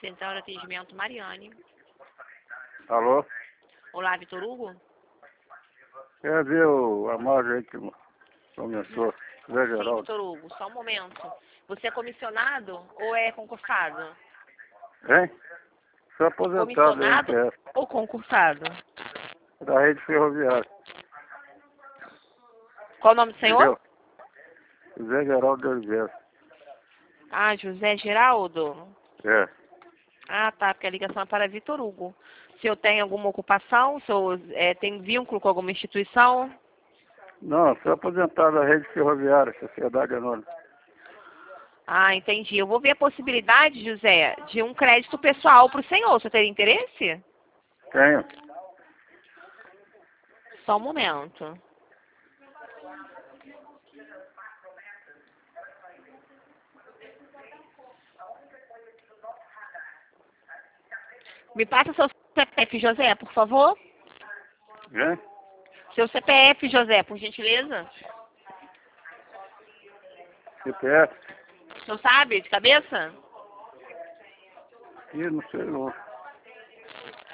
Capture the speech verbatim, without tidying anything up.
Central de Atendimento Mariane. Alô? Olá, Vitor Hugo? Quer ver o, a margem aí que começou? Zé Sim, Geraldo. Vitor Hugo, só um momento. Você é comissionado ou é concursado? Hein? Sou aposentado da Comissionado M T S, ou concursado? da rede ferroviária. Qual o nome do senhor? Entendeu? Zé Geraldo de Oliveira. Ah, José Geraldo. É. Ah, tá, porque a ligação é para Vitor Hugo. Se eu tenho alguma ocupação, se eu é, tenho vínculo com alguma instituição? Não, sou aposentado da rede ferroviária, Sociedade Anônima. Ah, entendi. Eu vou ver a possibilidade, José, de um crédito pessoal para o senhor. Você teria interesse? Tenho. Só um momento. Me passa seu C P F, José, por favor. Hein? Seu C P F, José, por gentileza. C P F? O senhor sabe, de cabeça? Ih, não sei não.